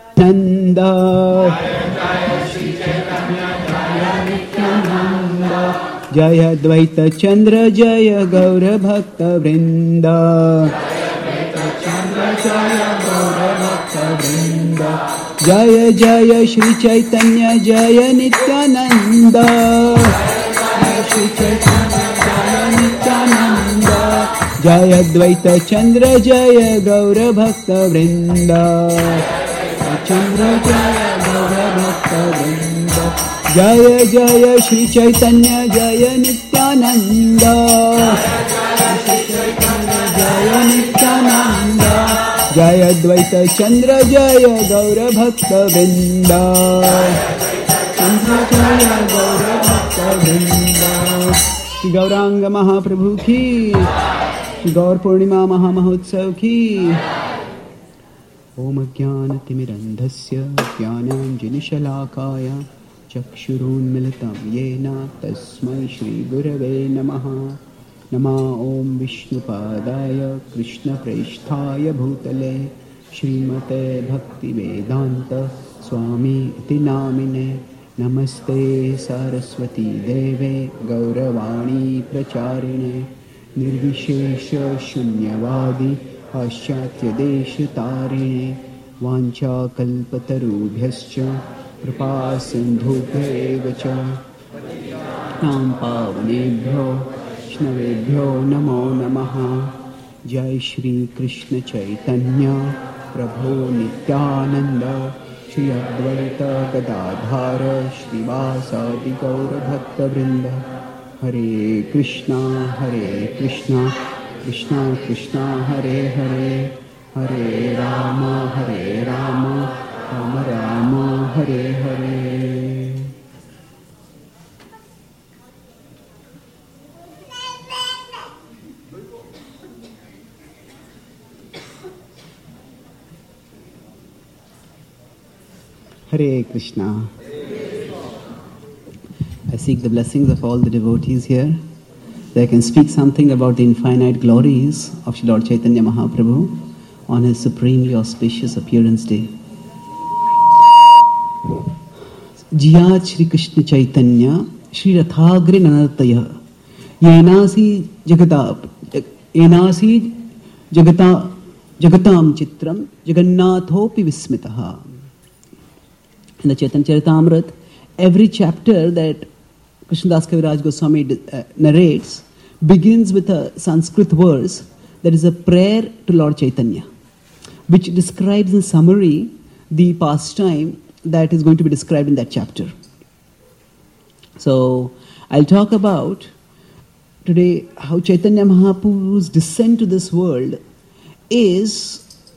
Nanda. Jaya Dvaita Chandra Jaya Gaura Bhakta Vrinda. Jaya Jaya Shri Chaitanya Jaya Nityananda. Shri Chaitanya Jaya Nityananda. Jaya Dvaita Chandra Jaya Gaura Bhakta Vrinda. Chandra Jaya Gaura Bhakta Vrinda. Jaya Jaya Shri Chaitanya Jaya Nityananda. Jaya Nityananda. Jaya Dvaita Chandra Jaya Gaura Bhakta Vrinda. Chandra Jaya Gaura Bhakta Vrinda. Shri Gauranga Mahaprabhu ki, Shri Gaur Purnima Mahamahotsav ki. Om Jnanatimidandhasya Jnananjalishalakaya Chakshurunmilitam Yena Tasmai Shri Gurave Namaha. Nama Om Vishnupadaya Krishna Preshthaya Bhutale Srimate Bhakti Vedanta Swami Iti Namine. Namaste Saraswati Deve Gauravani Pracharine Nirvishesha Shunyavadi Paschatya Desha Tarine Vancha Kalpatarubhyascha Kripa Sindhubhyevacha Nam Pavanebhyo Vaishnavebhyo Namo Namaha. Jai Shri Krishna Chaitanya Prabhu Nityananda Shri Advaita Gadadhara Shrivasadi Gaura Bhakta Vrinda. Hare Krishna Krishna Krishna Hare Hare Hare Rama Rama Rama Hare Hare. Hare Krishna. I seek the blessings of all the devotees here, that I can speak something about the infinite glories of Sri Lord Chaitanya Mahaprabhu on his supremely auspicious appearance day. Jiyat Shri Krishna Chaitanya Shri Rathagri Nanartaya Yenasi Jagatam Chitram Jagannathopi Vismitaha. In the Chaitanya Charitamrita, every chapter that Krishnadas Kaviraj Goswami narrates begins with a Sanskrit verse that is a prayer to Lord Chaitanya, which describes in summary the pastime that is going to be described in that chapter. So, I'll talk about today how Chaitanya Mahaprabhu's descent to this world is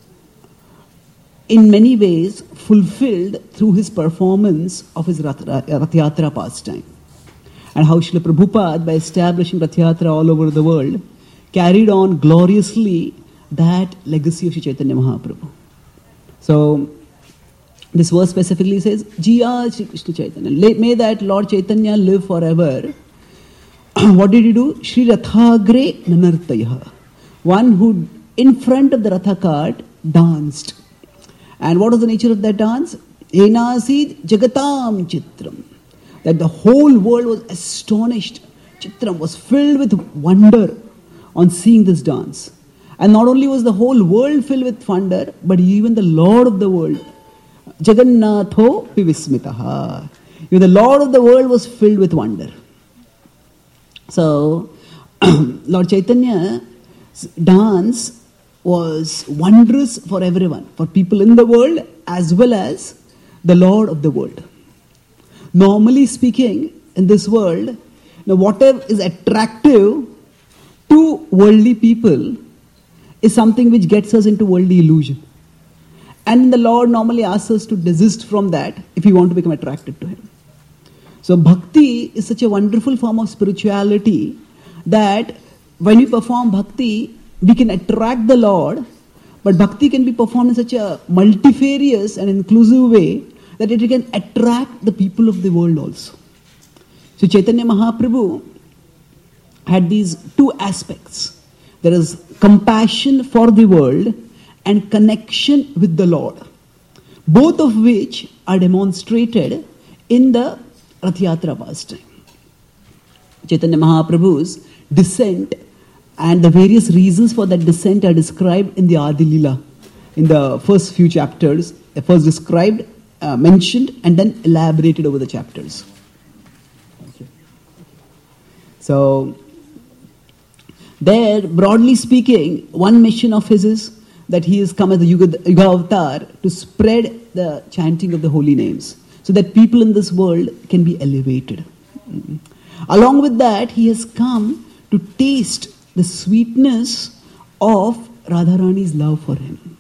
in many ways fulfilled through his performance of his Rath Yatra pastime. And how Srila Prabhupada, by establishing Rath Yatra all over the world, carried on gloriously that legacy of Sri Chaitanya Mahaprabhu. So, this verse specifically says, Jiya Shri Krishna Chaitanya. May that Lord Chaitanya live forever. What did he do? Shri Rathagre Nanartaya. One who, in front of the Ratha cart, danced. And what was the nature of that dance? Enasi Jagatam Chitram. That the whole world was astonished. Chitram was filled with wonder on seeing this dance. And not only was the whole world filled with wonder, but even the Lord of the world, Jagannatho Pivismitaha. Even the Lord of the world was filled with wonder. So, Lord Chaitanya's dance was wondrous for everyone, for people in the world as well as the Lord of the world. Normally speaking, in this world, whatever is attractive to worldly people is something which gets us into worldly illusion. And the Lord normally asks us to desist from that if we want to become attracted to Him. So bhakti is such a wonderful form of spirituality that when we perform bhakti, we can attract the Lord, but bhakti can be performed in such a multifarious and inclusive way that it can attract the people of the world also. So Chaitanya Mahaprabhu had these two aspects. There is compassion for the world and connection with the Lord. both of which are demonstrated in the Rath Yatra pastime. Chaitanya Mahaprabhu's descent and the various reasons for that descent are described in the Adi Lila. In the first few chapters, first described, mentioned, and then elaborated over the chapters. So, there, broadly speaking, one mission of his is that he has come as a Yuga Avatar to spread the chanting of the holy names, so that people in this world can be elevated. Along with that, he has come to taste the sweetness of Radharani's love for him.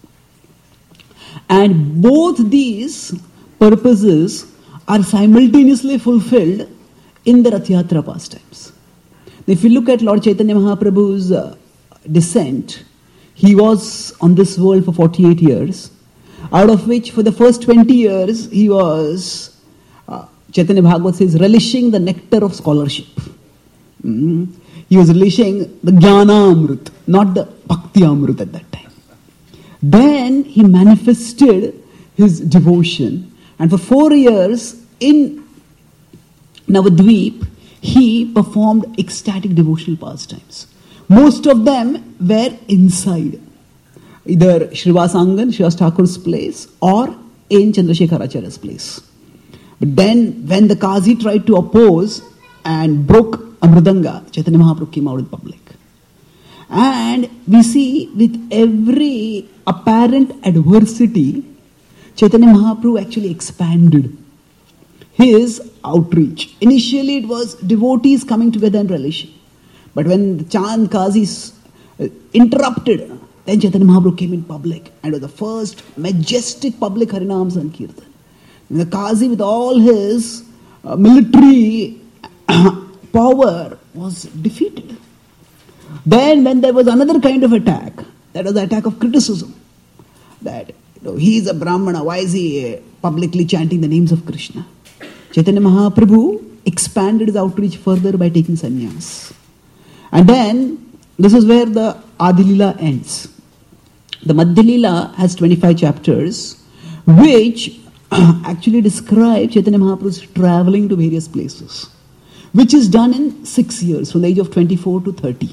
And both these purposes are simultaneously fulfilled in the Rath Yatra pastimes. If you look at Lord Chaitanya Mahaprabhu's descent, he was on this world for 48 years, out of which for the first 20 years he was, Chaitanya Bhagavat says, relishing the nectar of scholarship. He was relishing the Jnana Amrit, not the Bhakti Amrit at that time. Then he manifested his devotion, and for 4 years in Navadvip, he performed ecstatic devotional pastimes. Most of them were inside, either Srivas Angan, Srivas Thakur's place, or in Chandrasekhar Acharya's place. But then, when the Qazi tried to oppose and broke Amridanga, Chaitanya Mahaprabhu came out in public. And we see with every apparent adversity, Chaitanya Mahaprabhu actually expanded his outreach. Initially, it was devotees coming together and relishing. But when the Chand Qazis interrupted, then Chaitanya Mahaprabhu came in public and was the first majestic public Harinam Sankirtan. The Qazi, with all his military power, was defeated. Then when there was another kind of attack, that was the attack of criticism, that he is a Brahmana, why is he publicly chanting the names of Krishna? Chaitanya Mahaprabhu expanded his outreach further by taking sannyas. And then, this is where the Adi Lila ends. The Madhya Lila has 25 chapters, which actually describe Chaitanya Mahaprabhu's traveling to various places, which is done in 6 years, from the age of 24 to 30.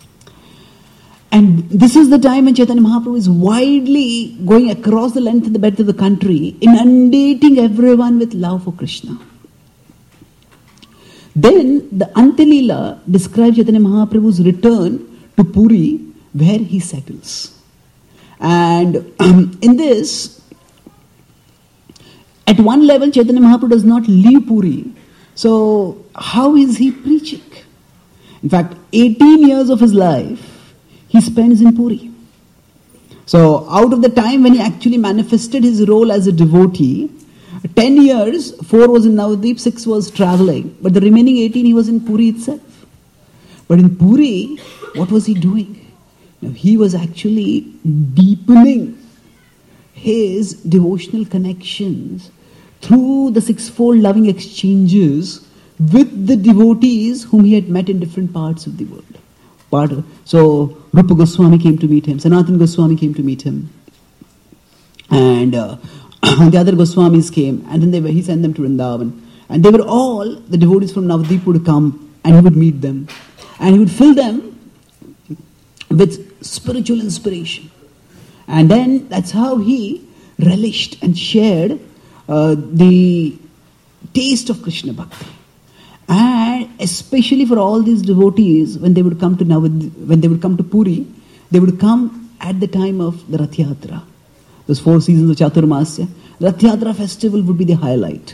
And this is the time when Chaitanya Mahaprabhu is widely going across the length and the breadth of the country, inundating everyone with love for Krishna. Then the Antilila describes Chaitanya Mahaprabhu's return to Puri, where he settles. And in this, at one level, Chaitanya Mahaprabhu does not leave Puri. So how is he preaching? In fact, 18 years of his life he spends in Puri. So out of the time when he actually manifested his role as a devotee, 10 years, 4 was in Navadvip, 6 was traveling, but the remaining 18 he was in Puri itself. But in Puri, what was he doing? Now, he was actually deepening his devotional connections through the sixfold loving exchanges with the devotees whom he had met in different parts of the world. So Rupa Goswami came to meet him, Sanatana Goswami came to meet him, and the other Goswamis came, and then he sent them to Vrindavan. And they were all, the devotees from Navadvip would come, and he would meet them, and he would fill them with spiritual inspiration. And then that's how he relished and shared the taste of Krishna Bhakti. And especially for all these devotees, when they would come to Puri, they would come at the time of the Rath Yatra. Those 4 seasons of Chaturmasya, Rath Yatra festival would be the highlight.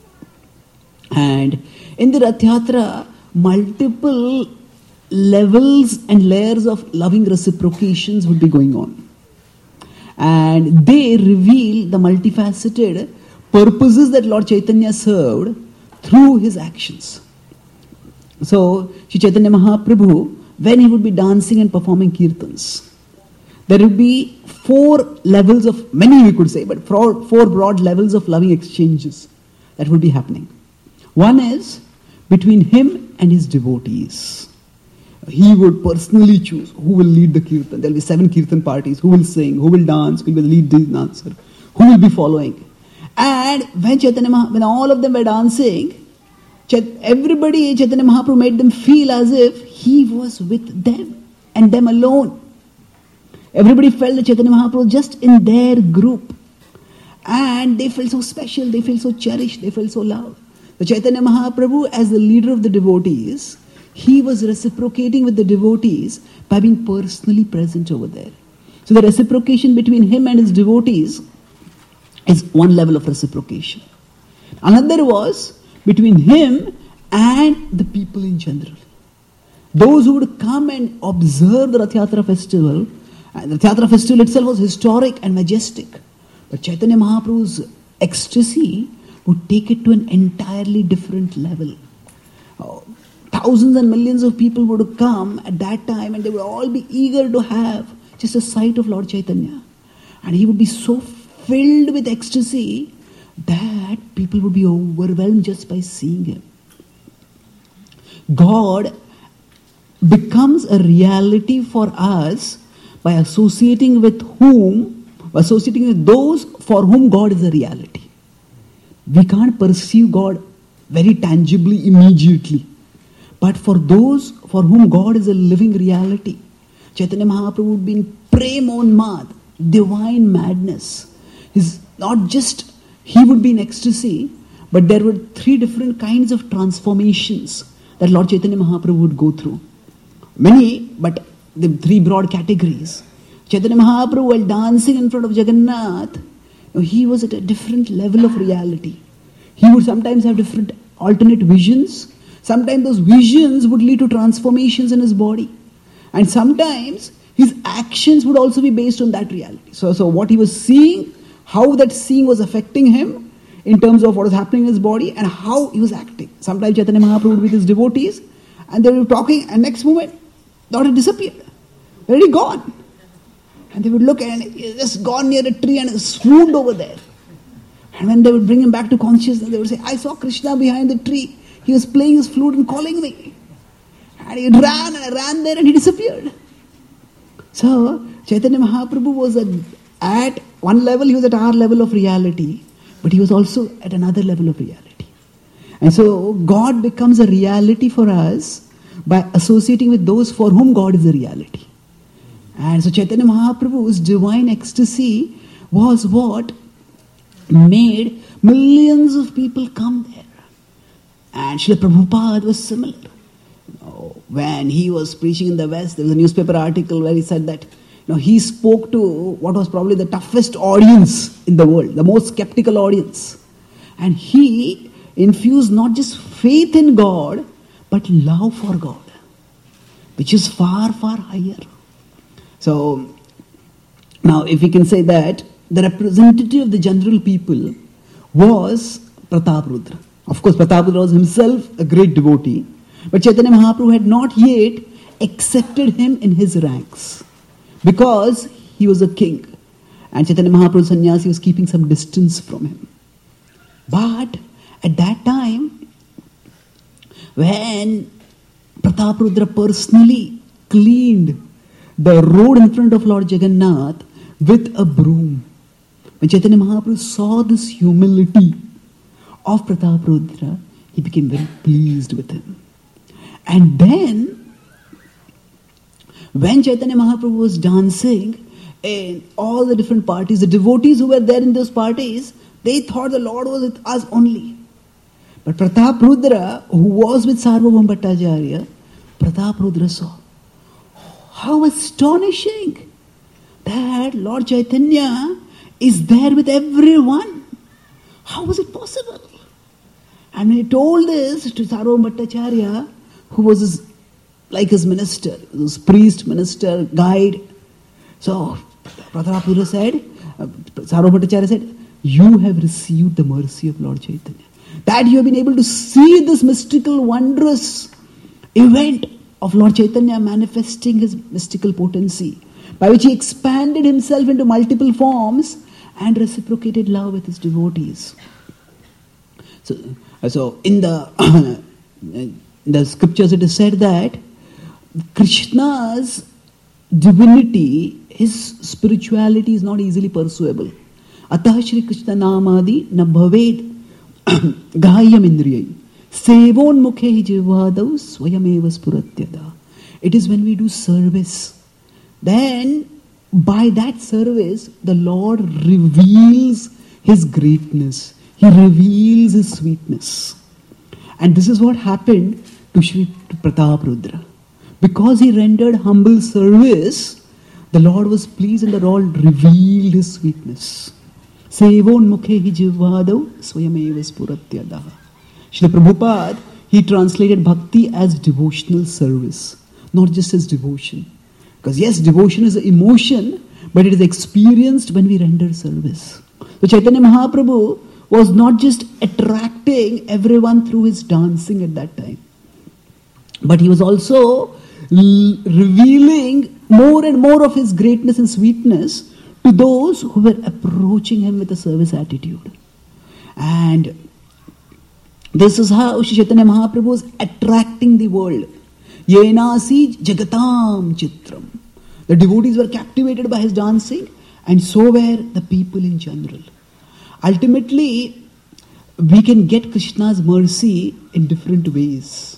And in the Rath Yatra, multiple levels and layers of loving reciprocations would be going on. And they reveal the multifaceted purposes that Lord Chaitanya served through his actions. So, Sri Chaitanya Mahaprabhu, when he would be dancing and performing kirtans, there would be 4 levels of, many we could say, but 4 broad levels of loving exchanges that would be happening. One is between him and his devotees. He would personally choose who will lead the kirtan. There will be 7 kirtan parties, who will sing, who will dance, who will lead the dancer, who will be following. And when all of them were dancing, everybody, Chaitanya Mahaprabhu made them feel as if he was with them and them alone. Everybody felt that Chaitanya Mahaprabhu was just in their group. And they felt so special, they felt so cherished, they felt so loved. So Chaitanya Mahaprabhu, as the leader of the devotees, he was reciprocating with the devotees by being personally present over there. So the reciprocation between him and his devotees is one level of reciprocation. Another was between him and the people in general. Those who would come and observe the Rath Yatra festival, and the Rath Yatra festival itself was historic and majestic. But Chaitanya Mahaprabhu's ecstasy would take it to an entirely different level. Thousands and millions of people would come at that time and they would all be eager to have just a sight of Lord Chaitanya. And he would be so filled with ecstasy that people would be overwhelmed just by seeing him. God becomes a reality for us by associating with those for whom God is a reality. We can't perceive God very tangibly, immediately. But for those for whom God is a living reality, Chaitanya Mahaprabhu would be in Premonmad, divine madness. He would be in ecstasy, but there were 3 different kinds of transformations that Lord Chaitanya Mahaprabhu would go through. Many, but the 3 broad categories. Chaitanya Mahaprabhu, while dancing in front of Jagannath, he was at a different level of reality. He would sometimes have different alternate visions. Sometimes those visions would lead to transformations in his body. And sometimes his actions would also be based on that reality. So what he was seeing, how that seeing was affecting him in terms of what was happening in his body and how he was acting. Sometimes Chaitanya Mahaprabhu would be with his devotees and they would be talking and next moment, Lord had disappeared. Already gone. And they would look and he just gone near a tree and swooned over there. And when they would bring him back to consciousness, they would say, I saw Krishna behind the tree. He was playing his flute and calling me. And he ran and I ran there and he disappeared. So, Chaitanya Mahaprabhu was at one level, he was at our level of reality, but he was also at another level of reality. And so, God becomes a reality for us by associating with those for whom God is a reality. And so, Chaitanya Mahaprabhu's divine ecstasy was what made millions of people come there. And Srila Prabhupada was similar. When he was preaching in the West, there was a newspaper article where he said that he spoke to what was probably the toughest audience in the world, the most skeptical audience. And he infused not just faith in God, but love for God, which is far, far higher. So, now if we can say that the representative of the general people was Prataprudra. Of course, Prataprudra was himself a great devotee, but Chaitanya Mahaprabhu had not yet accepted him in his ranks because he was a king. And Chaitanya Mahaprabhu sannyasi was keeping some distance from him. But at that time, when Prataprudra personally cleaned the road in front of Lord Jagannath with a broom, when Chaitanya Mahaprabhu saw this humility of Prataprudra, he became very pleased with him. And then, when Chaitanya Mahaprabhu was dancing in all the different parties, the devotees who were there in those parties, they thought the Lord was with us only. But Prataprudra, who was with Sarvabhauma Bhattacharya, Prataprudra saw, how astonishing that Lord Chaitanya is there with everyone. How was it possible? And when he told this to Sarvabhauma Bhattacharya, who was his minister, his priest, minister, guide. So Prataprudra said, Sarvabhauma Bhattacharya said, you have received the mercy of Lord Chaitanya. That you have been able to see this mystical, wondrous event of Lord Chaitanya manifesting his mystical potency, by which he expanded himself into multiple forms and reciprocated love with his devotees. So in the scriptures it is said that Krishna's divinity, his spirituality is not easily perceivable. Atah Shri Krishna Namadi na bhaved gahyam indriyai. Sevon mukhe jivadav swayameva spuratyada. It is when we do service, then by that service, the Lord reveals His greatness. He reveals His sweetness. And this is what happened to Sri Prataparudra. Because he rendered humble service, the Lord was pleased and the Lord revealed His sweetness. Sevon mukhe hi jivadav swayameva spuratyada. Srila Prabhupada, he translated bhakti as devotional service, not just as devotion. Because yes, devotion is an emotion, but it is experienced when we render service. So Chaitanya Mahaprabhu was not just attracting everyone through his dancing at that time, but he was also revealing more and more of his greatness and sweetness to those who were approaching him with a service attitude. And this is how Shri Chaitanya Mahaprabhu was attracting the world. Yenasi jagatam chitram. The devotees were captivated by his dancing, and so were the people in general. Ultimately, we can get Krishna's mercy in different ways.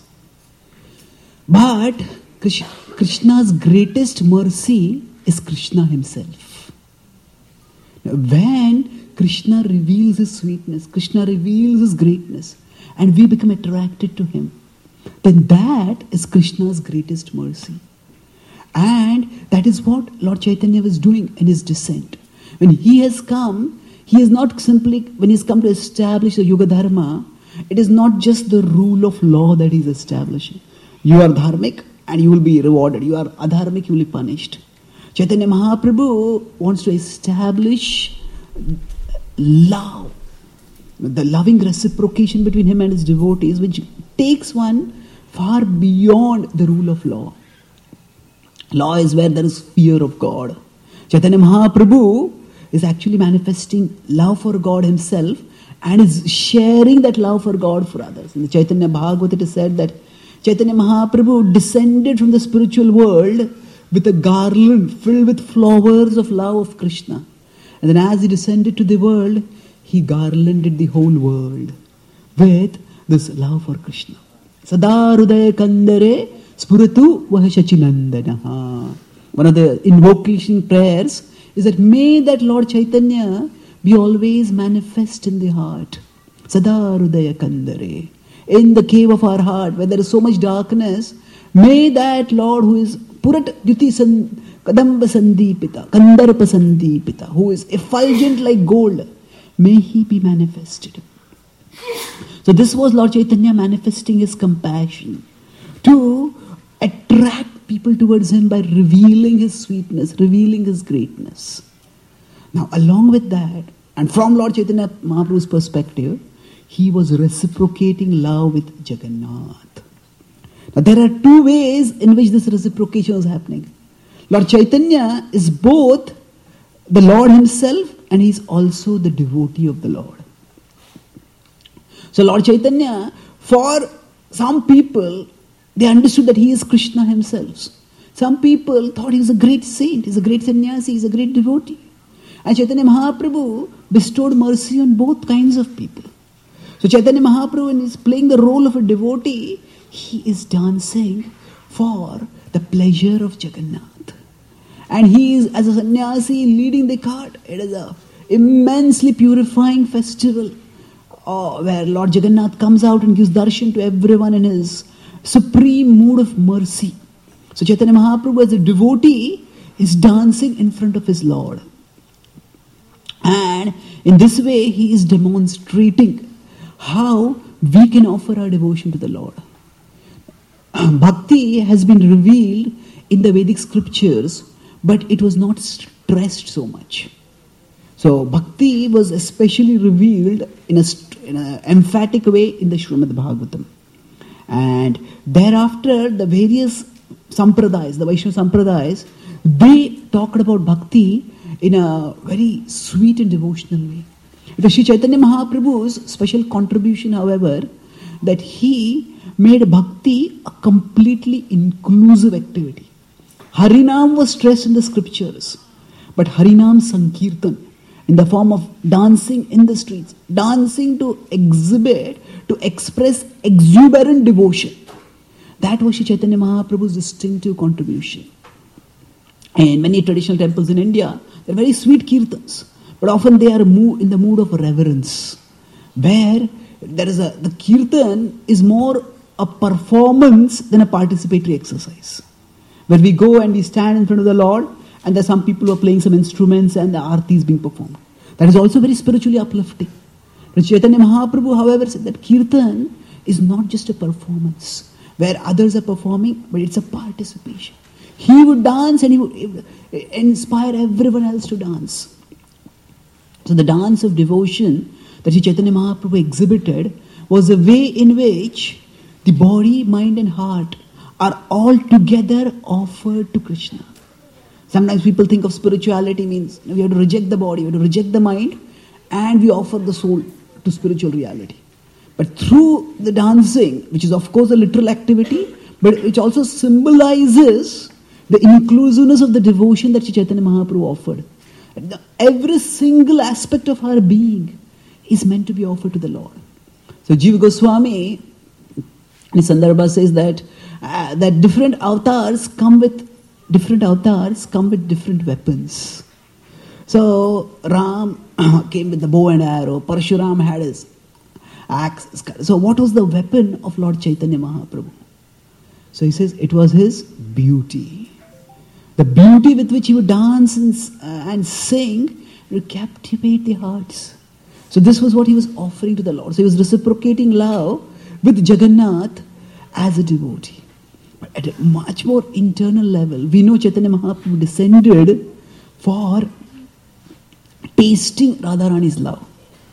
But Krishna's greatest mercy is Krishna himself. Now, when Krishna reveals his sweetness, Krishna reveals his greatness, and we become attracted to him, then that is Krishna's greatest mercy. And that is what Lord Chaitanya was doing in his descent. When he has come, he is not simply, when he has come to establish the Yuga Dharma, it is not just the rule of law that he is establishing. You are dharmic and you will be rewarded. You are adharmic, you will be punished. Chaitanya Mahaprabhu wants to establish love, the loving reciprocation between him and his devotees, which takes one far beyond the rule of law. Law is where there is fear of God. Chaitanya Mahaprabhu is actually manifesting love for God himself and is sharing that love for God for others. In the Chaitanya Bhagavata it is said that Chaitanya Mahaprabhu descended from the spiritual world with a garland filled with flowers of love of Krishna. And then as he descended to the world, he garlanded the whole world with this love for Krishna. Sada Rudaya Kandare Spuratu Vahashachinandanaha. One of the invocation prayers is that may that Lord Chaitanya be always manifest in the heart. Sada Rudaya Kandare. In the cave of our heart, where there is so much darkness, may that Lord who is Purat Yuti Kadamba Sandipita, Kandarpa Sandipita, who is effulgent like gold, may he be manifested. So this was Lord Chaitanya manifesting his compassion to attract people towards him by revealing his sweetness, revealing his greatness. Now along with that, and from Lord Chaitanya Mahaprabhu's perspective, he was reciprocating love with Jagannath. Now there are two ways in which this reciprocation is happening. Lord Chaitanya is both the Lord himself and he is also the devotee of the Lord. So Lord Chaitanya, for some people, they understood that he is Krishna himself. Some people thought he is a great saint, he is a great sannyasi, he is a great devotee. And Chaitanya Mahaprabhu bestowed mercy on both kinds of people. So Chaitanya Mahaprabhu, when he is playing the role of a devotee, he is dancing for the pleasure of Jagannath. And he is, as a sannyasi, leading the cart. It is an immensely purifying festival where Lord Jagannath comes out and gives darshan to everyone in his supreme mood of mercy. So Chaitanya Mahaprabhu, as a devotee, is dancing in front of his Lord. And in this way, he is demonstrating how we can offer our devotion to the Lord. Bhakti has been revealed in the Vedic scriptures, but it was not stressed so much. So Bhakti was especially revealed in an emphatic way in the Srimad Bhagavatam. And thereafter, the various sampradayas, the Vaishnava sampradayas, they talked about Bhakti in a very sweet and devotional way. It was Sri Chaitanya Mahaprabhu's special contribution, however, that he made Bhakti a completely inclusive activity. Harinam was stressed in the scriptures, but Harinam Sankirtan in the form of dancing in the streets, dancing to exhibit, to express exuberant devotion. That was Sri Chaitanya Mahaprabhu's distinctive contribution. And many traditional temples in India, they're very sweet kirtans, but often they are in the mood of reverence, where the kirtan is more a performance than a participatory exercise. Where we go and we stand in front of the Lord, and there are some people who are playing some instruments and the arati is being performed. That is also very spiritually uplifting. But Chaitanya Mahaprabhu, however, said that kirtan is not just a performance where others are performing, but it's a participation. He would dance and he would inspire everyone else to dance. So the dance of devotion that Chaitanya Mahaprabhu exhibited was a way in which the body, mind and heart are all together offered to Krishna. Sometimes people think of spirituality means we have to reject the body, we have to reject the mind, and we offer the soul to spiritual reality. But through the dancing, which is of course a literal activity, but which also symbolizes the inclusiveness of the devotion that Sri Chaitanya Mahaprabhu offered. Every single aspect of our being is meant to be offered to the Lord. So Jiva Goswami in Sandarbha says that different avatars come with different weapons. So Ram came with the bow and arrow, Parshuram had his axe. So what was the weapon of Lord Chaitanya Mahaprabhu? So he says it was his beauty. The beauty with which he would dance and sing would captivate the hearts. So this was what he was offering to the Lord. So he was reciprocating love with Jagannath as a devotee. But at a much more internal level, we know Chaitanya Mahaprabhu descended for tasting Radharani's love.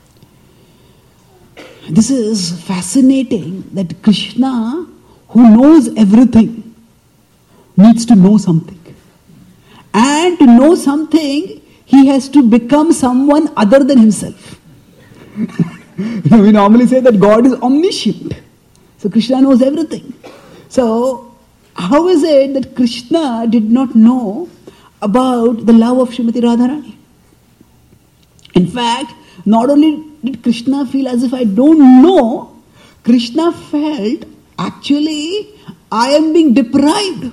This is fascinating that Krishna, who knows everything, needs to know something. And to know something, he has to become someone other than himself. We normally say that God is omniscient. So Krishna knows everything. So how is it that Krishna did not know about the love of Srimati Radharani? In fact, not only did Krishna feel as if I don't know, Krishna felt actually I am being deprived.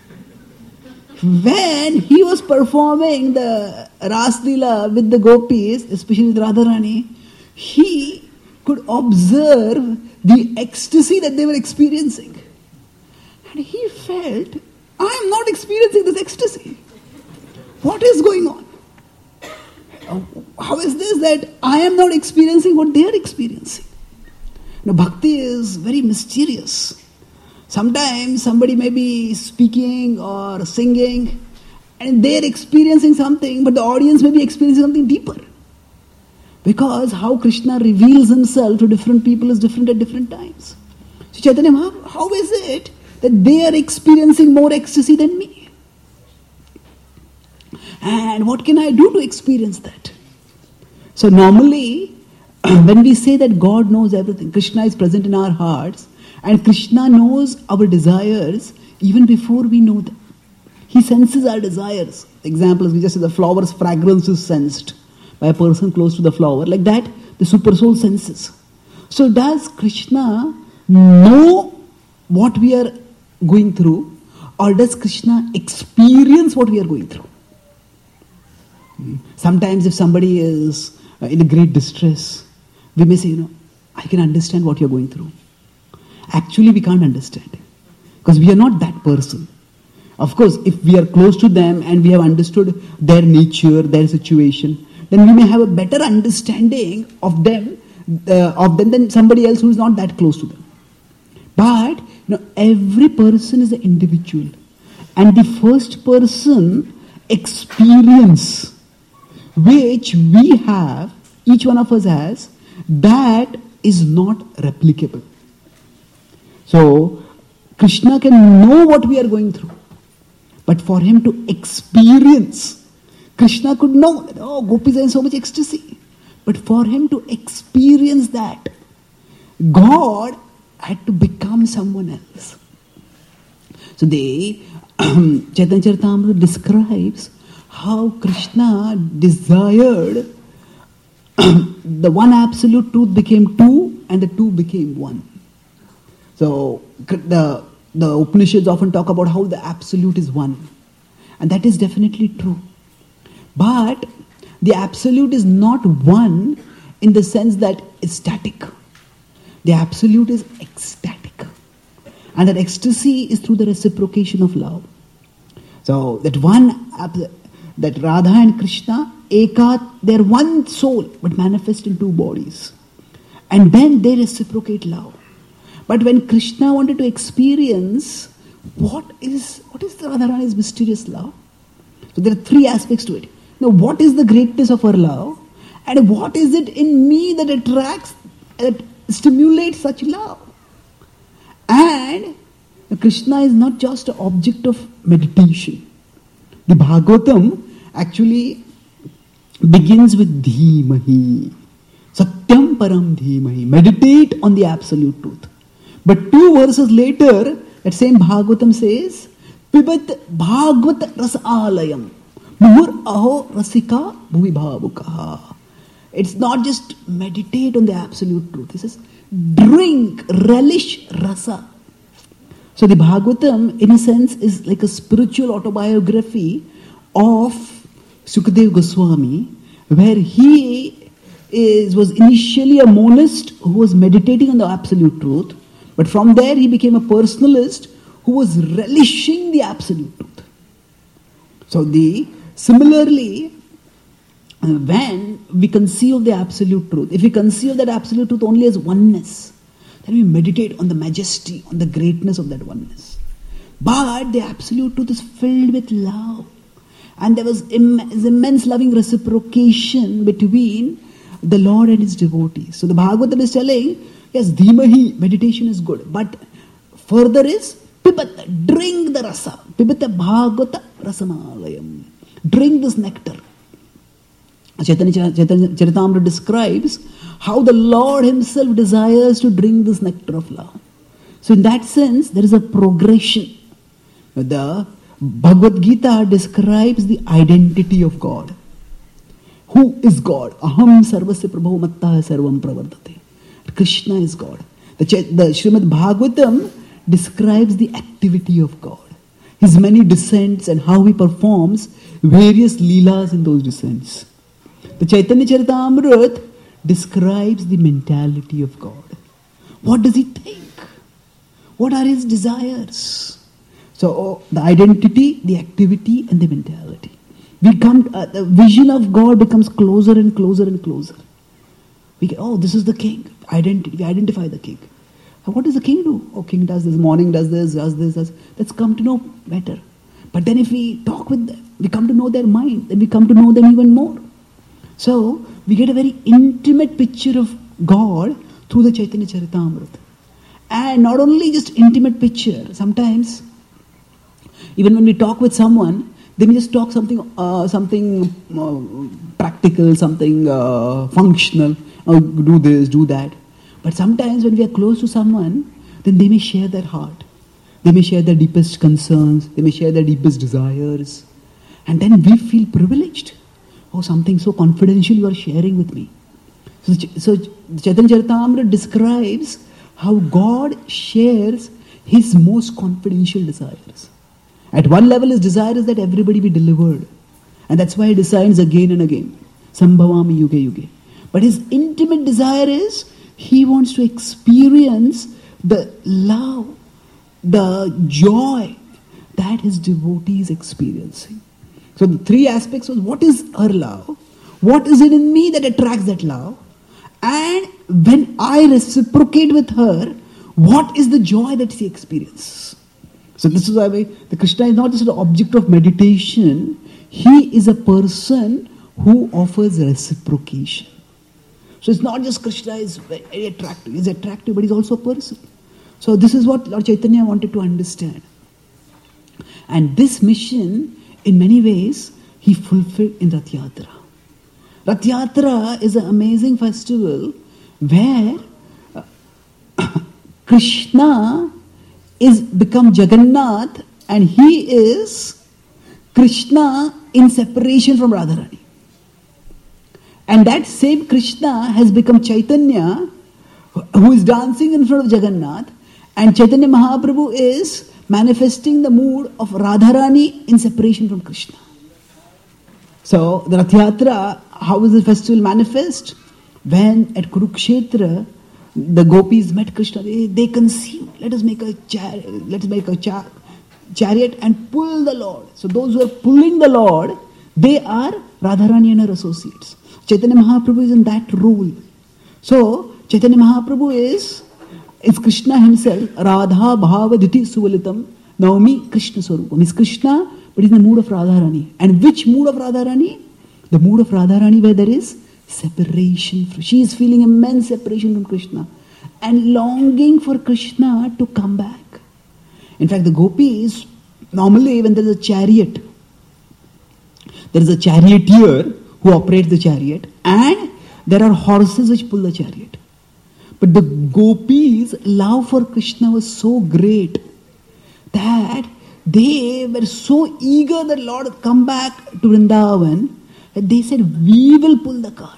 When he was performing the Ras Leela with the gopis, especially with Radharani, he could observe the ecstasy that they were experiencing. And he felt, I am not experiencing this ecstasy. What is going on? How is this that I am not experiencing what they are experiencing? Now, bhakti is very mysterious. Sometimes somebody may be speaking or singing and they're experiencing something, but the audience may be experiencing something deeper. Because how Krishna reveals himself to different people is different at different times. So Chaitanya Mahaprabhu, how is it that they are experiencing more ecstasy than me? And what can I do to experience that? So normally, when we say that God knows everything, Krishna is present in our hearts, and Krishna knows our desires even before we know them. He senses our desires. The example is we just say the flower's fragrance is sensed by a person close to the flower. Like that, the super soul senses. So does Krishna know what we are going through, or does Krishna experience what we are going through? Sometimes if somebody is in a great distress, we may say, I can understand what you're going through. Actually, we can't understand because we are not that person. Of course, if we are close to them and we have understood their nature, their situation, then we may have a better understanding of them than somebody else who is not that close to them. But every person is an individual, and the first person experience which we have, each one of us has, that is not replicable. So, Krishna can know what we are going through. But for him to experience, Krishna could know that, gopis are in so much ecstasy. But for him to experience that, God had to become someone else. So Chaitanya Charitamrita describes how Krishna desired the one absolute truth became two and the two became one. So the Upanishads often talk about how the absolute is one. And that is definitely true. But the absolute is not one in the sense that it's static. The absolute is ecstatic. And that ecstasy is through the reciprocation of love. So that that Radha and Krishna, they're one soul but manifest in two bodies. And then they reciprocate love. But when Krishna wanted to experience what is the Radharani's mysterious love? So there are three aspects to it. Now, what is the greatness of her love? And what is it in me that attracts, that stimulates such love? And Krishna is not just an object of meditation. The Bhagavatam actually begins with Dhimahi. Satyam Param Dhimahi. Meditate on the absolute truth. But 2 verses later, that same Bhagavatam says, Pibat Bhagavat Rasa Alayam. Muhur Aho Rasika Bhuvi Bhavukaha. It's not just meditate on the absolute truth. It says, drink, relish rasa. So the Bhagavatam, in a sense, is like a spiritual autobiography of Sukadeva Goswami, where he was initially a monist who was meditating on the absolute truth, but from there he became a personalist who was relishing the absolute truth. So similarly, when we conceive of the absolute truth, if we conceive that absolute truth only as oneness, then we meditate on the majesty, on the greatness of that oneness. But the absolute truth is filled with love. And there was immense loving reciprocation between the Lord and his devotees. So the Bhagavatam is telling, yes, Dhimahi, meditation is good. But further is, Pibat, drink the rasa. Pibata Bhagavata Rasamalayam. Drink this nectar. Chaitanya Charitamrita describes how the Lord himself desires to drink this nectar of love. So in that sense, there is a progression. The Bhagavad Gita describes the identity of God. Who is God? Aham sarvasya prabho mattah sarvam pravardate. Krishna is God. The Srimad Bhagavatam describes the activity of God. His many descents and how he performs various leelas in those descents. The Chaitanya Charitamrita describes the mentality of God. What does he think? What are his desires? So the identity, the activity and the mentality. The vision of God becomes closer and closer and closer. We get, this is the king. Identity. We identify the king. And what does the king do? King does this, morning does this, does this. Let's come to know better. But then if we talk with them, we come to know their mind, then we come to know them even more. So we get a very intimate picture of God through the Chaitanya Charitamrita. And not only just intimate picture, sometimes even when we talk with someone, they may just talk something practical, something functional, do this, do that. But sometimes when we are close to someone, then they may share their heart. They may share their deepest concerns. They may share their deepest desires. And then we feel privileged. Something so confidential you are sharing with me. So Chaitanya Charitamrita describes how God shares his most confidential desires. At one level, his desire is that everybody be delivered. And that's why he decides again and again. Sambhavami yuge yuge. But his intimate desire is, he wants to experience the love, the joy that his devotee is experiencing. So the 3 aspects was, what is her love? What is it in me that attracts that love? And when I reciprocate with her, what is the joy that she experiences? So this is why the Krishna is not just an object of meditation. He is a person who offers reciprocation. So it's not just Krishna is very attractive. He's attractive, but he's also a person. So this is what Lord Chaitanya wanted to understand. And this mission, in many ways, he fulfilled in Rath Yatra. Rath Yatra is an amazing festival where Krishna is become Jagannath and he is Krishna in separation from Radharani. And that same Krishna has become Chaitanya, who is dancing in front of Jagannath, and Chaitanya Mahaprabhu is manifesting the mood of Radharani in separation from Krishna. So the Rath Yatra, how is the festival manifest? When at Kurukshetra, the gopis met Krishna, they conceived, let's make a chariot and pull the Lord. So those who are pulling the Lord, they are Radharani and her associates. Chaitanya Mahaprabhu is in that role. So Chaitanya Mahaprabhu is Krishna himself, Radha Bhava Diti Suvalitam, Naumi Krishna Swarupam. He's Krishna, but he's in the mood of Radharani. And which mood of Radharani? The mood of Radharani where there is separation. She is feeling immense separation from Krishna and longing for Krishna to come back. In fact, the gopis, normally when there is a chariot, there is a charioteer who operates the chariot, and there are horses which pull the chariot. But the gopis' love for Krishna was so great that they were so eager that Lord come back to Vrindavan that they said, we will pull the cart.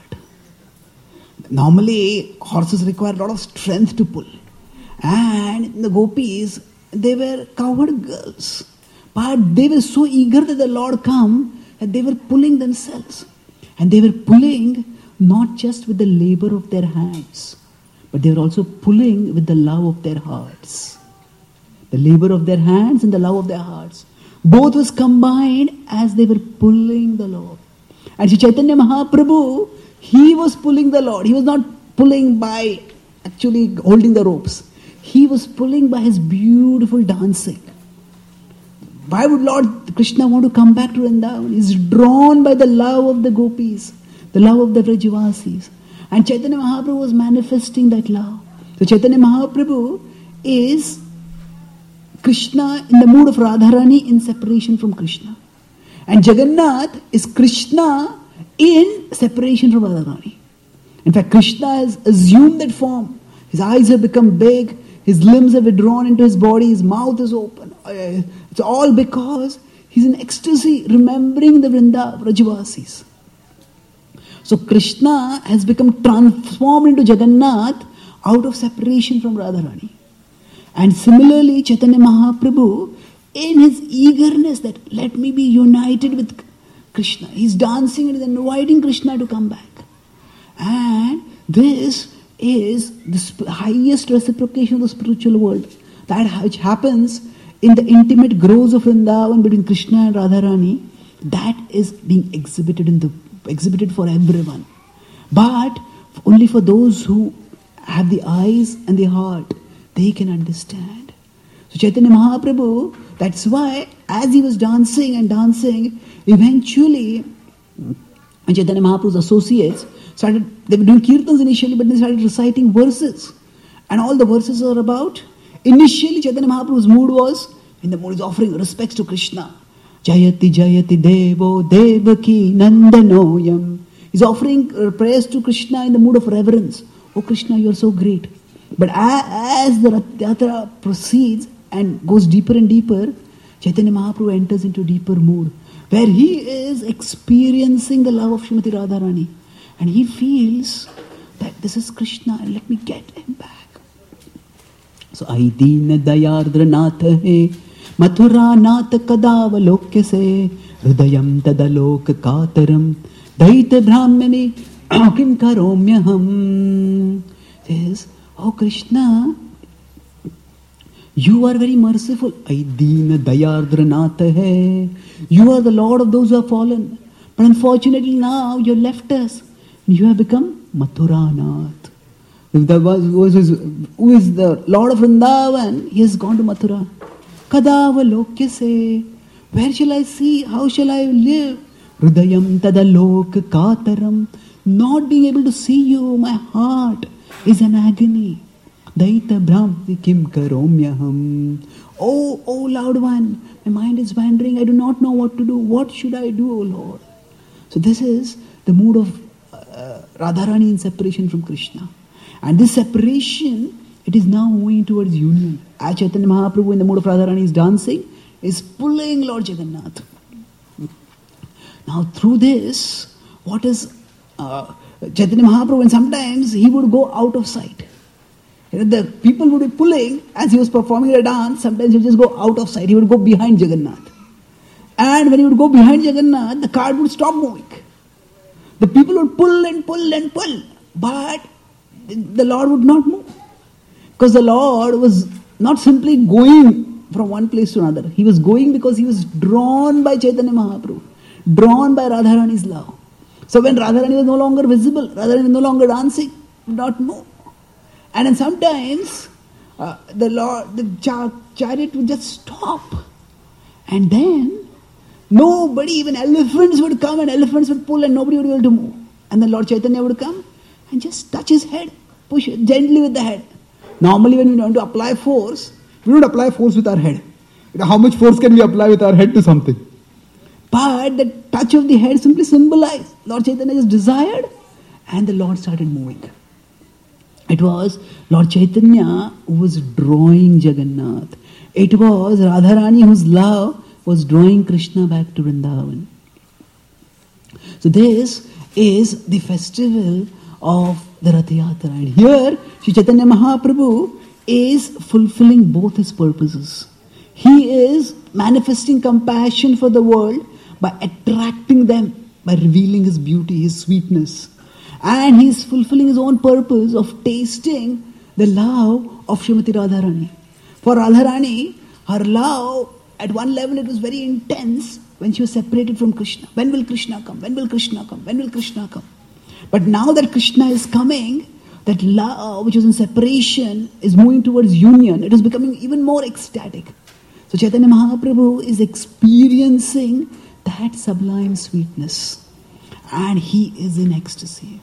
Normally, horses require a lot of strength to pull. And the gopis, they were cowherd girls. But they were so eager that the Lord come that they were pulling themselves. And they were pulling not just with the labor of their hands, but they were also pulling with the love of their hearts. The labor of their hands and the love of their hearts. Both was combined as they were pulling the Lord. And Sri Chaitanya Mahaprabhu, he was pulling the Lord. He was not pulling by actually holding the ropes. He was pulling by his beautiful dancing. Why would Lord Krishna want to come back to Vrindavan? He is drawn by the love of the gopis, the love of the Vrajavasis. And Chaitanya Mahaprabhu was manifesting that love. So Chaitanya Mahaprabhu is Krishna in the mood of Radharani in separation from Krishna. And Jagannath is Krishna in separation from Radharani. In fact, Krishna has assumed that form. His eyes have become big, his limbs have withdrawn into his body, his mouth is open. It's all because he's in ecstasy, remembering the Vrajavasis. So Krishna has become transformed into Jagannath out of separation from Radharani. And similarly, Chaitanya Mahaprabhu, in his eagerness that let me be united with Krishna, he's dancing and inviting Krishna to come back. And this is the highest reciprocation of the spiritual world. That which happens in the intimate groves of Vrindavan between Krishna and Radharani, that is being exhibited for everyone. But only for those who have the eyes and the heart, they can understand. So Chaitanya Mahaprabhu, that's why as he was dancing and dancing, eventually Chaitanya Mahaprabhu's associates they were doing kirtans initially, but they started reciting verses. And all the verses are about, initially Chaitanya Mahaprabhu's mood was, in the mood is offering respects to Krishna. Jayati Jayati Devo Devaki Nandanoyam. He's offering prayers to Krishna in the mood of reverence. Oh Krishna, you are so great. But as the Rath Yatra proceeds and goes deeper and deeper, Chaitanya Mahaprabhu enters into a deeper mood, where he is experiencing the love of Srimati Radharani. And he feels that this is Krishna and let me get him back. So, Aidina Dayardra Natha he, Mathura Natha Kadava Lokya se, Hridayam Tadalok Kataram, Daita Brahmani Kim Karomyaham. Says, oh Krishna, you are very merciful. Aidina Dayardra Natha he. You are the Lord of those who have fallen. But unfortunately now you have left us. You have become Mathuranath. Who is the Lord of Vrindavan, he has gone to Mathura. Kadava lokya se. Where shall I see? How shall I live? Hridayam tadalok kataram. Not being able to see you, my heart is an agony. Daita brahmi kim karomyaham. Oh loud one, my mind is wandering. I do not know what to do. What should I do, O Lord? So this is the mood of Radharani in separation from Krishna. And this separation, it is now moving towards union. As Chaitanya Mahaprabhu in the mood of Radharani is dancing, is pulling Lord Jagannath. Now through this, what is Chaitanya Mahaprabhu, and sometimes he would go out of sight. The people would be pulling as he was performing a dance. Sometimes he would just go out of sight. He would go behind Jagannath. And when he would go behind Jagannath, the cart would stop moving. The people would pull and pull and pull. But the Lord would not move. Because the Lord was not simply going from one place to another. He was going because he was drawn by Chaitanya Mahaprabhu. Drawn by Radharani's love. So when Radharani was no longer visible, Radharani was no longer dancing, he would not move. And then sometimes the chariot would just stop. And then nobody, even elephants would come and elephants would pull and nobody would be able to move. And then Lord Chaitanya would come and just touch his head, push it gently with the head. Normally when we want to apply force, we don't apply force with our head. How much force can we apply with our head to something? But the touch of the head simply symbolized. Lord Chaitanya just desired and the Lord started moving. It was Lord Chaitanya who was drawing Jagannath. It was Radharani whose love was drawing Krishna back to Vrindavan. So this is the festival of the Rath Yatra. And here, Sri Chaitanya Mahaprabhu is fulfilling both his purposes. He is manifesting compassion for the world by attracting them, by revealing his beauty, his sweetness. And he is fulfilling his own purpose of tasting the love of Srimati Radharani. For Radharani, her love, at one level it was very intense when she was separated from Krishna. When will Krishna come? When will Krishna come? When will Krishna come? But now that Krishna is coming, that love which was in separation is moving towards union. It is becoming even more ecstatic. So Chaitanya Mahaprabhu is experiencing that sublime sweetness. And he is in ecstasy.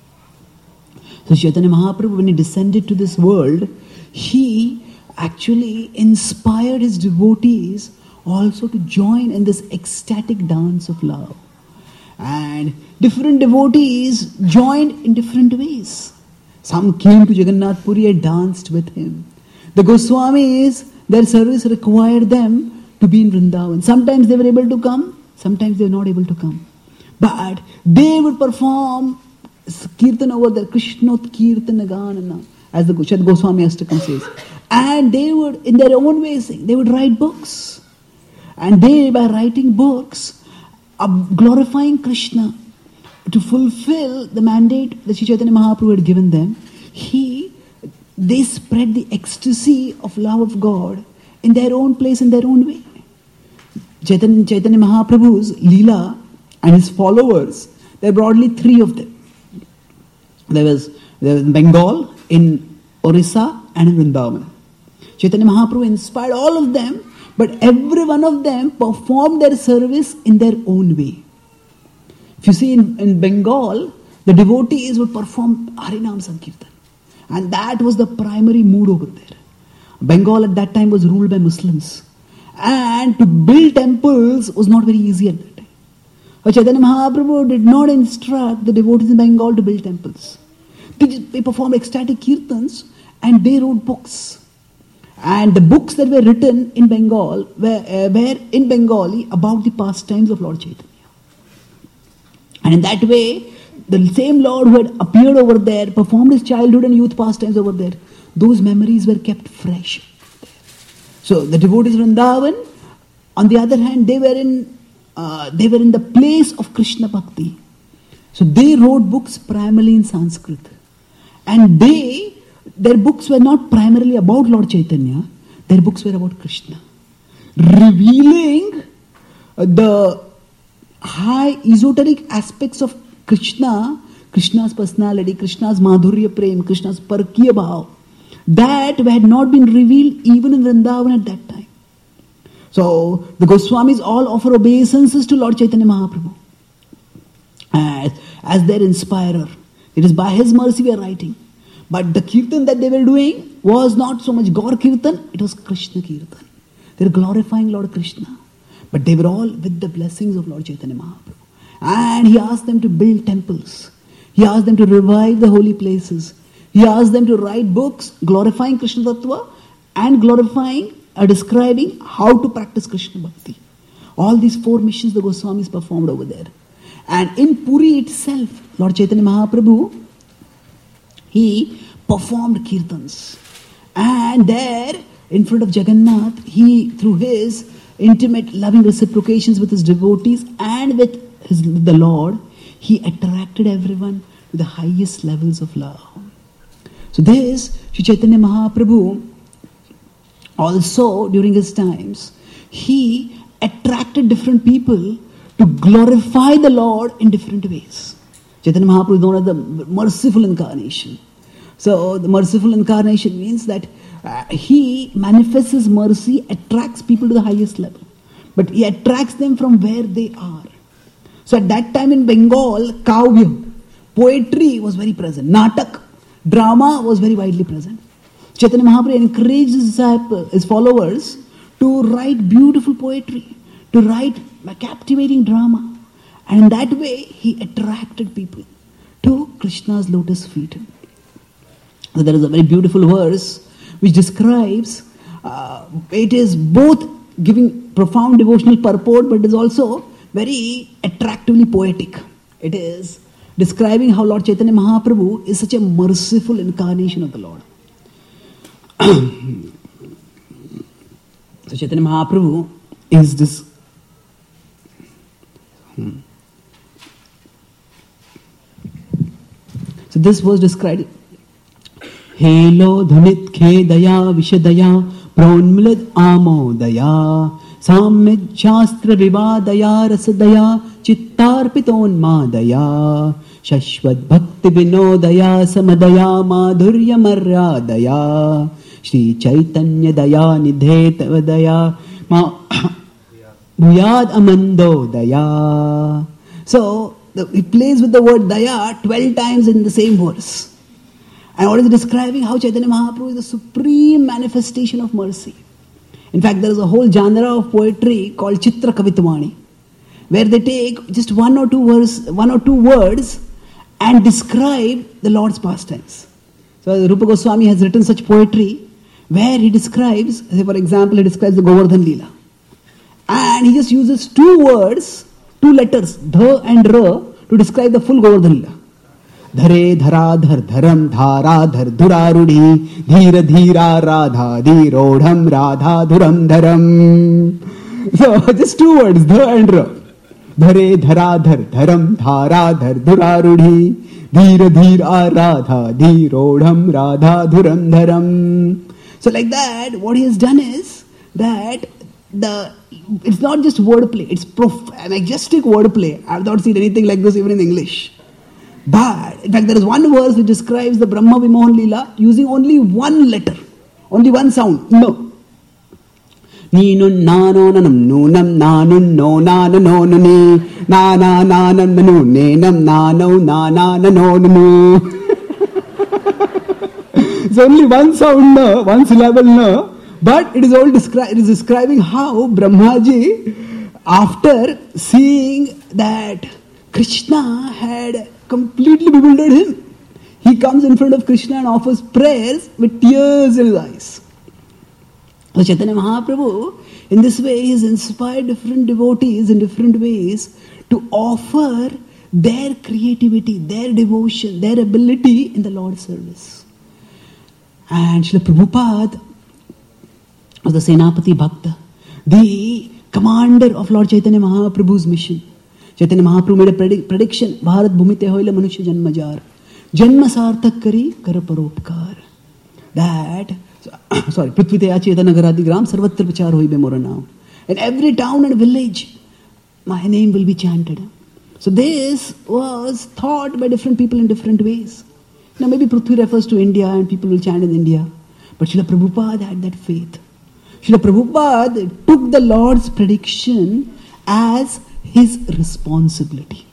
So Chaitanya Mahaprabhu, when he descended to this world, he actually inspired his devotees also to join in this ecstatic dance of love. And different devotees joined in different ways. Some came to Jagannath Puri and danced with him. The Goswamis, their service required them to be in Vrindavan. Sometimes they were able to come, sometimes they were not able to come. But they would perform Kirtan over there, Krishnot Kirtana Ganana, as the Goswami Astakam says. And they would, in their own way, sing. They would write books. And they, by writing books, glorifying Krishna, to fulfill the mandate that Sri Chaitanya Mahaprabhu had given them, they spread the ecstasy of love of God in their own place, in their own way. Chaitanya Mahaprabhu's Leela and his followers, there are broadly three of them. There was in Bengal, in Orissa, and in Vrindavan. Chaitanya Mahaprabhu inspired all of them, but every one of them performed their service in their own way. If you see in Bengal, the devotees would perform Harinam Sankirtan. And that was the primary mood over there. Bengal at that time was ruled by Muslims. And to build temples was not very easy at that time. But Chaitanya Mahaprabhu did not instruct the devotees in Bengal to build temples. They performed ecstatic kirtans and they wrote books. And the books that were written in Bengal were in Bengali about the pastimes of Lord Chaitanya. And in that way, the same Lord who had appeared over there, performed his childhood and youth pastimes over there, those memories were kept fresh. So the devotees of Vrindavan, on the other hand, they were in the place of Krishna Bhakti. So they wrote books primarily in Sanskrit. And their books were not primarily about Lord Chaitanya, their books were about Krishna. Revealing the high esoteric aspects of Krishna, Krishna's personality, Krishna's Madhurya Prem, Krishna's Parkiya Bhav, that had not been revealed even in Vrindavan at that time. So the Goswamis all offer obeisances to Lord Chaitanya Mahaprabhu as their inspirer. It is by his mercy we are writing. But the kirtan that they were doing was not so much Gaur Kirtan, it was Krishna Kirtan. They were glorifying Lord Krishna. But they were all with the blessings of Lord Chaitanya Mahaprabhu. And he asked them to build temples. He asked them to revive the holy places. He asked them to write books glorifying Krishna Tattva and describing how to practice Krishna Bhakti. All these four missions the Goswamis performed over there. And in Puri itself, Lord Chaitanya Mahaprabhu, he performed kirtans. And there, in front of Jagannath, he, through his intimate loving reciprocations with his devotees and with the Lord, he attracted everyone to the highest levels of love. So this, Sri Chaitanya Mahaprabhu, also during his times, he attracted different people to glorify the Lord in different ways. Chaitanya Mahaprabhu is known as the merciful incarnation. So the merciful incarnation means that he manifests his mercy, attracts people to the highest level. But he attracts them from where they are. So at that time in Bengal, kavya, poetry was very present. Natak, drama was very widely present. Chaitanya Mahaprabhu encouraged his followers to write beautiful poetry, to write captivating drama. And in that way, he attracted people to Krishna's lotus feet. So there is a very beautiful verse which describes, it is both giving profound devotional purport, but it is also very attractively poetic. It is describing how Lord Chaitanya Mahaprabhu is such a merciful incarnation of the Lord. So Chaitanya Mahaprabhu is this. So this was described. Helo dhunit khedaya vishadaya pronmilad amodaya samid shastra vivadaya rasadaya chittarpiton madaya shashwat bhakti vinodaya samadaya madhurya marradaya Shri Chaitanya daya nidhetavadaya bhuyad amando daya. So he plays with the word daya 12 times in the same verse. And what is describing how Chaitanya Mahaprabhu is the supreme manifestation of mercy. In fact, there is a whole genre of poetry called Chitra Kavitwani, where they take just one or two words and describe the Lord's pastimes. So Rupa Goswami has written such poetry where he describes, say for example, he describes the Govardhan Leela. And he just uses two words, two letters, dha and ra, to describe the full Govardhan Leela. Dhare dharadhar dharam dharadhar dhurarudhi dhira dhira radha dhirodham radha dhuram dharam. So just two words, dha and ra. Dhare dharadhar dharam dharadhar dhurarudhi dhira dhira radha dhirodham radha dhuram dharam. So like that, what he has done is that it's not just wordplay, it's majestic wordplay. I have not seen anything like this even in English. But, in fact, there is one verse which describes the Brahma Vimohan Leela using only one letter, only one sound, no. Ninun nano nanam nunam nanun no nana no nani na na na na no nenam nano na na na no no. It's only one sound, no, one syllable, no. But it is all describing how Brahmaji, after seeing that Krishna had completely bewildered him, he comes in front of Krishna and offers prayers with tears in his eyes. So Chaitanya Mahaprabhu, in this way, has inspired different devotees in different ways to offer their creativity, their devotion, their ability in the Lord's service. And Srila Prabhupada was the Senapati Bhakta, the commander of Lord Chaitanya Mahaprabhu's mission. Chaitanya Mahaprabhu made a prediction, Bharat bhumite hoila manusya janmajar, janma sarthak kari kar paropkar. That, Prithviteya Chaitanya Garadi Gram sarvatra pachar hoibe mora naam. In every town and village, my name will be chanted. So this was thought by different people in different ways. Now maybe Prithvi refers to India and people will chant in India. But Srila Prabhupada had that faith. Srila Prabhupada took the Lord's prediction as his responsibility.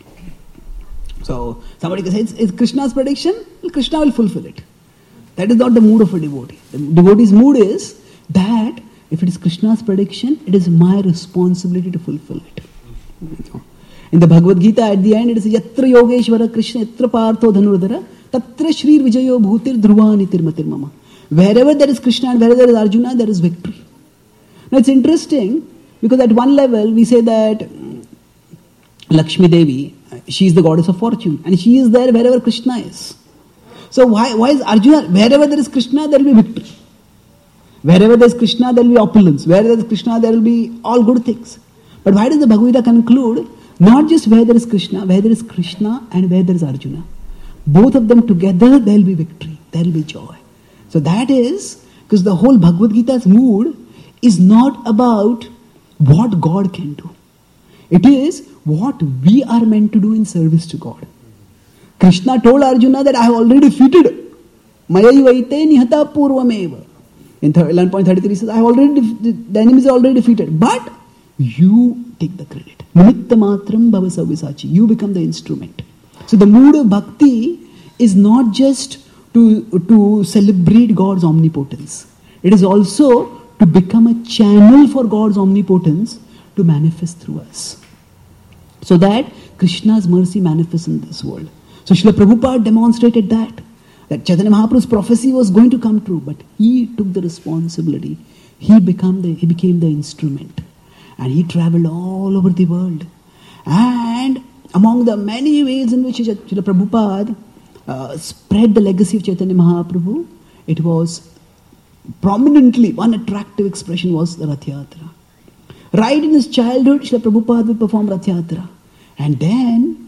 So somebody can say it's Krishna's prediction, well, Krishna will fulfill it. That is not the mood of a devotee. The devotee's mood is that if it is Krishna's prediction, it is my responsibility to fulfill it. In the Bhagavad Gita, at the end, it is Yatra Yogeshwara Krishna Yatra Partho Dhanurdhara Tatra Shri Vijayo Bhutir Dhruvani Tirmatir Mama. Wherever there is Krishna and wherever there is Arjuna, there is victory. Now it's interesting because at one level we say that Lakshmi Devi, she is the goddess of fortune, and she is there wherever Krishna is. So why is Arjuna, wherever there is Krishna, there will be victory. Wherever there is Krishna, there will be opulence. Wherever there is Krishna, there will be all good things. But why does the Bhagavad Gita conclude, not just where there is Krishna and where there is Arjuna. Both of them together, there will be victory, there will be joy. So that is, because the whole Bhagavad Gita's mood is not about what God can do. It is what we are meant to do in service to God. Krishna told Arjuna that I have already defeated. Mayai vaite nihata purvameva. In 11.33 says, the enemy is already defeated. But you take the credit. Nimitta matram bhava savisachi. You become the instrument. So the mood of bhakti is not just to celebrate God's omnipotence. It is also to become a channel for God's omnipotence to manifest through us. So that Krishna's mercy manifests in this world. So Srila Prabhupada demonstrated that Chaitanya Mahaprabhu's prophecy was going to come true, but he took the responsibility. He became the instrument. And he traveled all over the world. And among the many ways in which Srila Prabhupada spread the legacy of Chaitanya Mahaprabhu, it was prominently, one attractive expression was the Rath Yatra. Right in his childhood, Srila Prabhupada would perform Rath Yatra. And then,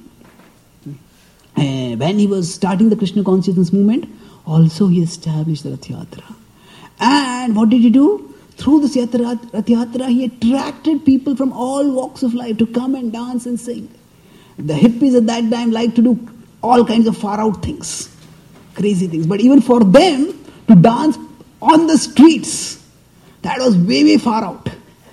when he was starting the Krishna consciousness movement, also he established the Rath Yatra. And what did he do? Through this Rath Yatra, he attracted people from all walks of life to come and dance and sing. The hippies at that time liked to do all kinds of far out things, crazy things. But even for them to dance on the streets, that was way, way far out.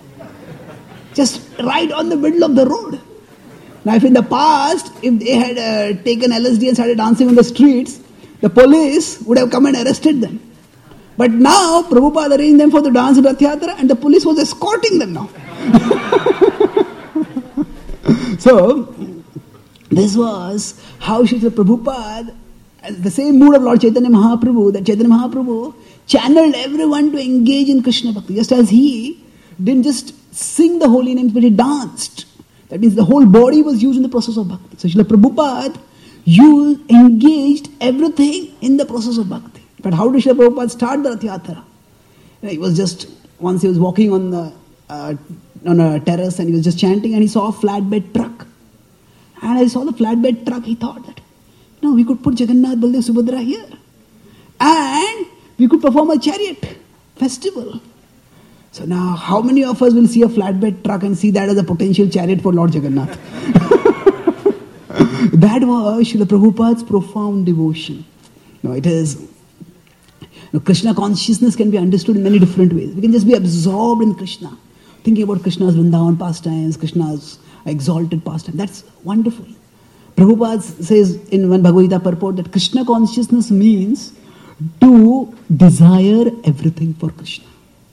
Just right on the middle of the road. Now, if in the past, if they had taken LSD and started dancing on the streets, the police would have come and arrested them. But now, Prabhupada arranged them for the dance in Rath Yatra and the police was escorting them now. So, this was how Srila Prabhupada, the same mood of Lord Chaitanya Mahaprabhu, that Chaitanya Mahaprabhu channeled everyone to engage in Krishna Bhakti. Just as he didn't just sing the holy names, but he danced. That means the whole body was used in the process of Bhakti. So Srila Prabhupada engaged everything in the process of Bhakti. But how did Srila Prabhupada start the Rath Yatra? He was just, once he was walking on a terrace and he was just chanting and he saw a flatbed truck. And I saw the flatbed truck, he thought that, we could put Jagannath, Baldev, Subhadra here. And we could perform a chariot festival. So now, how many of us will see a flatbed truck and see that as a potential chariot for Lord Jagannath? That was Srila Prabhupada's profound devotion. It is... Krishna consciousness can be understood in many different ways. We can just be absorbed in Krishna, thinking about Krishna's Vrindavan pastimes, Krishna's exalted pastime. That's wonderful. Prabhupada says in one Bhagavad Gita purport that Krishna consciousness means to desire everything for Krishna.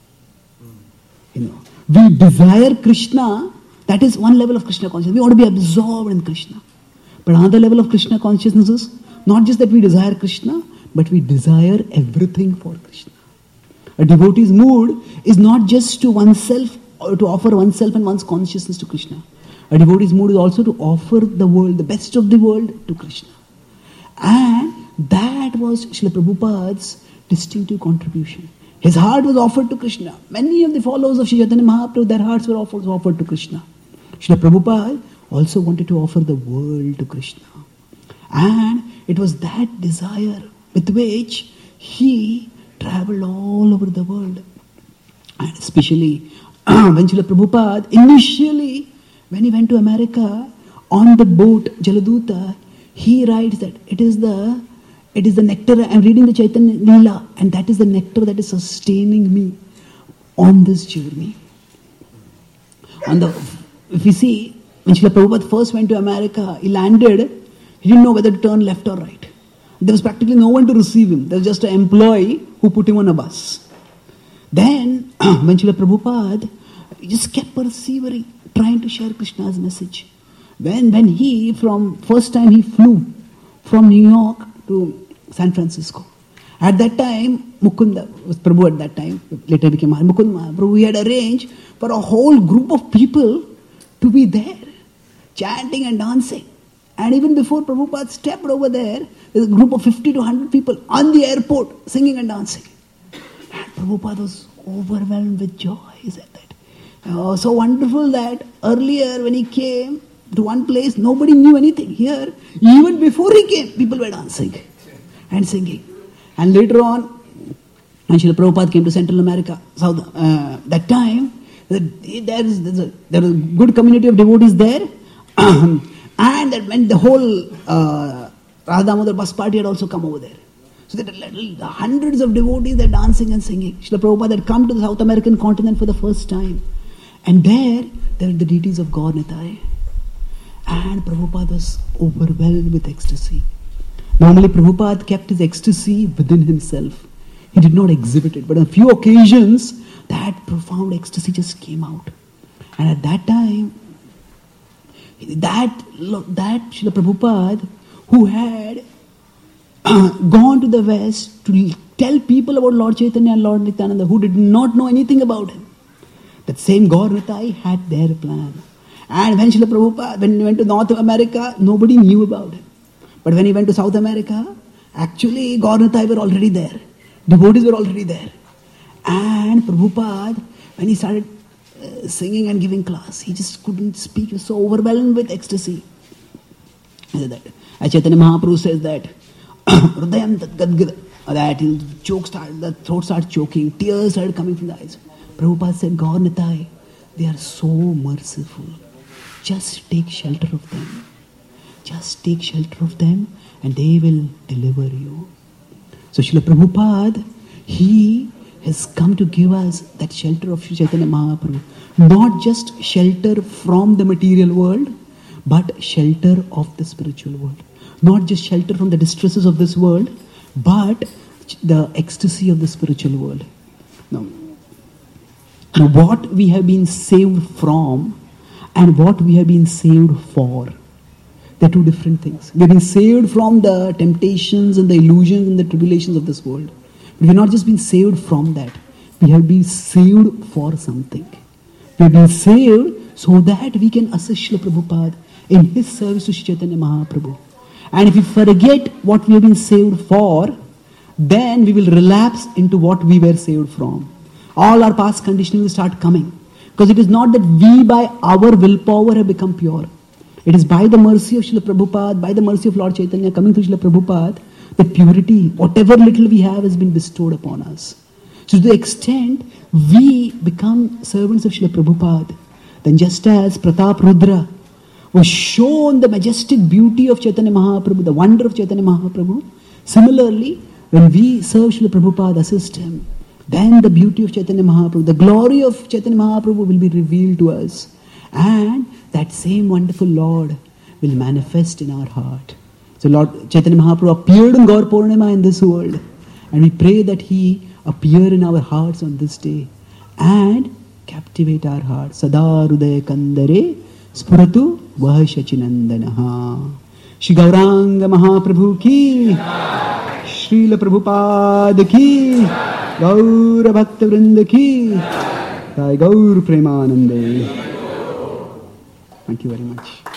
We desire Krishna, that is one level of Krishna consciousness. We want to be absorbed in Krishna. But another level of Krishna consciousness is not just that we desire Krishna, but we desire everything for Krishna. A devotee's mood is not just to oneself, or to offer oneself and one's consciousness to Krishna. A devotee's mood is also to offer the world, the best of the world, to Krishna. And that was Srila Prabhupada's distinctive contribution. His heart was offered to Krishna. Many of the followers of Sri Chaitanya Mahaprabhu, their hearts were offered to Krishna. Srila Prabhupada also wanted to offer the world to Krishna. And it was that desire with which he traveled all over the world. And especially when Srila Prabhupada, initially, when he went to America, on the boat, Jaladuta, he writes that it is the nectar, I am reading the Chaitanya Leela, and that is the nectar that is sustaining me on this journey. If you see, when Srila Prabhupada first went to America, he landed, he didn't know whether to turn left or right. There was practically no one to receive him. There was just an employee who put him on a bus. Then, when Srila Prabhupada, he just kept persevering, trying to share Krishna's message. When he, first time he flew from New York to San Francisco. At that time, Mukunda was Prabhu at that time, later became Mukunda Prabhu. He had arranged for a whole group of people to be there, chanting and dancing. And even before Prabhupada stepped over there, there's a group of 50 to 100 people on the airport singing and dancing. And Prabhupada was overwhelmed with joy. He said that. So wonderful that earlier when he came to one place, nobody knew anything. Here, even before he came, people were dancing and singing. And later on, when Srila Prabhupada came to Central America, that time, there is a good community of devotees there. And that meant the whole Radha Damodar bus party had also come over there. So there were hundreds of devotees that dancing and singing. Srila Prabhupada had come to the South American continent for the first time. And there were the deities of Gaur Nitai. And Prabhupada was overwhelmed with ecstasy. Normally Prabhupada kept his ecstasy within himself. He did not exhibit it. But on a few occasions, that profound ecstasy just came out. And at that time, that Srila Prabhupada, who had gone to the West to tell people about Lord Chaitanya and Lord Nityananda, who did not know anything about him, that same Gaur Nitai had their plan. And when Srila Prabhupada, when he went to North America, nobody knew about him. But when he went to South America, actually Gaur Nitai were already there. Devotees were already there. And Prabhupada, when he started singing and giving class, he just couldn't speak. He was so overwhelmed with ecstasy. Chaitanya Mahaprabhu says that Hridayam Gadgad, that the throat started choking, tears started coming from the eyes. Prabhupada said, Gaur Nitai, they are so merciful. Just take shelter of them. Just take shelter of them and they will deliver you. So Srila Prabhupada, he has come to give us that shelter of Chaitanya Mahaprabhu. Not just shelter from the material world, but shelter of the spiritual world. Not just shelter from the distresses of this world, but the ecstasy of the spiritual world. Now what we have been saved from and what we have been saved for, they're two different things. We have been saved from the temptations and the illusions and the tribulations of this world. We have not just been saved from that. We have been saved for something. We have been saved so that we can assist Srila Prabhupada in his service to Sri Chaitanya Mahaprabhu. And if we forget what we have been saved for, then we will relapse into what we were saved from. All our past conditioning will start coming. Because it is not that we by our willpower have become pure. It is by the mercy of Srila Prabhupada, by the mercy of Lord Chaitanya coming through Srila Prabhupada, the purity, whatever little we have, has been bestowed upon us. So to the extent we become servants of Srila Prabhupada, then just as Pratap Rudra was shown the majestic beauty of Chaitanya Mahaprabhu, the wonder of Chaitanya Mahaprabhu, similarly, when we serve Srila Prabhupada, assist him, then the beauty of Chaitanya Mahaprabhu, the glory of Chaitanya Mahaprabhu will be revealed to us. And that same wonderful Lord will manifest in our heart. So Lord Chaitanya Mahaprabhu appeared in Gaur Purnima in this world. And we pray that he appear in our hearts on this day and captivate our hearts. Sada Rudaya Kandare Spuratu Vahashachinandanaha. Shri Gauranga Mahaprabhu ki, Srila Prabhupada ki, Gaura Bhakta Vrinda ki, Jai Gaur Premanande. Thank you very much.